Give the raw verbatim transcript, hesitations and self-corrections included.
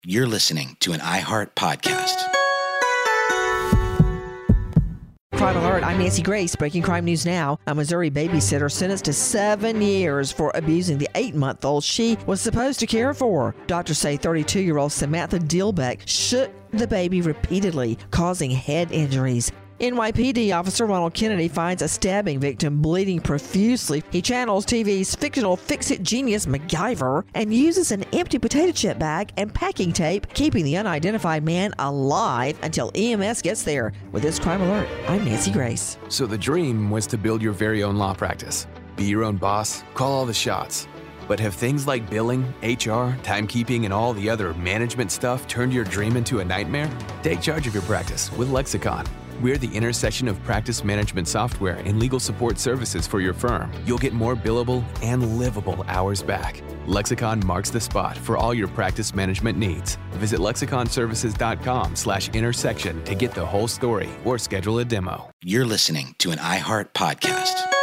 You're listening to an iHeart podcast. Crime Alert, I'm Nancy Grace. Breaking crime news now. A Missouri babysitter sentenced to seven years for abusing the eight-month-old she was supposed to care for. Doctors say thirty-two-year-old Samantha Dilbeck shook the baby repeatedly, causing head injuries. N Y P D officer Ronald Kennedy finds a stabbing victim bleeding profusely. He channels T V's fictional fix-it genius MacGyver and uses an empty potato chip bag and packing tape, keeping the unidentified man alive until E M S gets there. With this Crime Alert, I'm Nancy Grace. So the dream was to build your very own law practice. Be your own boss, call all the shots. But have things like billing, H R, timekeeping, and all the other management stuff turned your dream into a nightmare? Take charge of your practice with Lexicon. We're the intersection of practice management software and legal support services for your firm. You'll get more billable and livable hours back. Lexicon marks the spot for all your practice management needs. Visit lexiconservices.com slash intersection to get the whole story or schedule a demo. You're listening to an iHeart podcast.